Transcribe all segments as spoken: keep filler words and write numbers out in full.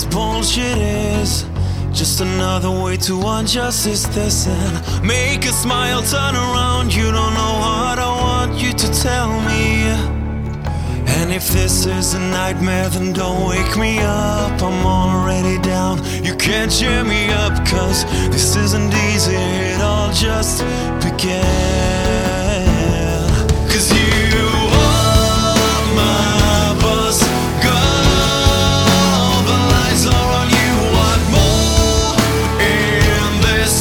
this bullshit is just another way to unjust this and make a smile turn around. You don't know what I want you to tell me. And if this is a nightmare, then don't wake me up. I'm already down, you can't cheer me up, cause this isn't easy, it all just began. Cause you are my boss, girl, the lights are on you. What more in this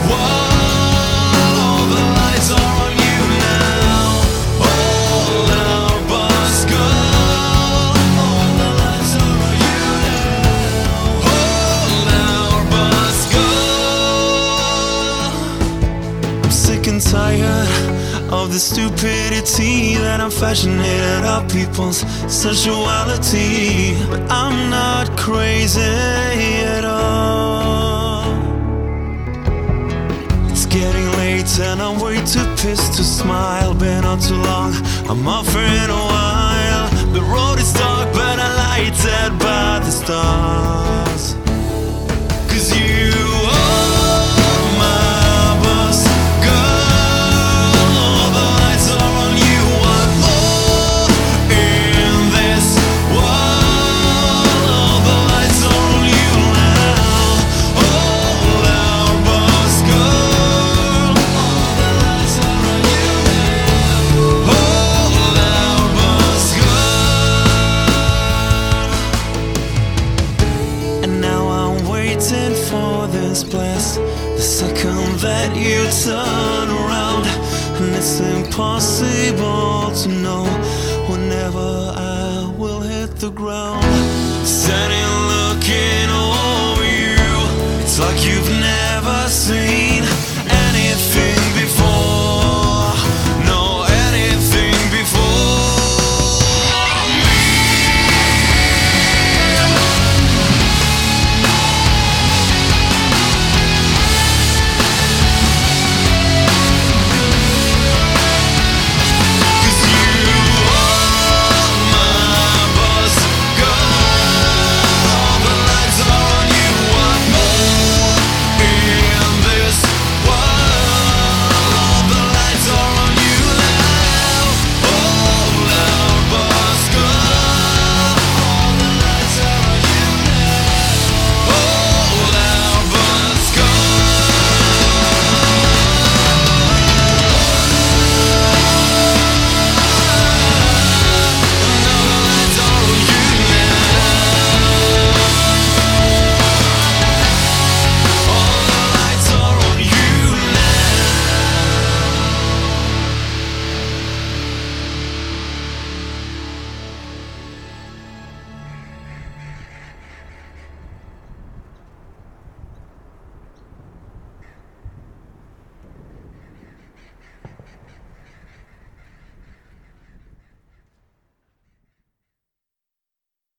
world? The lights are on you now. All our boss, girl, all the lights are on you now. All our boss, girl. I'm sick and tired of the stupidity that I'm fashioning of people's sensuality, but I'm not crazy at all. It's getting late and I'm way too pissed to smile. Been on too long, I'm off for in a while. The road is dark but I lighted by the stars. Cause you are my boss, girl, the lights are on you. What more in this world? The lights are on you now. All our boss, girl, all the lights are on you now. All our boss, girl. And now I'm waiting for this blast, the second that you turn around. And it's impossible to know whenever I will hit the ground. Standing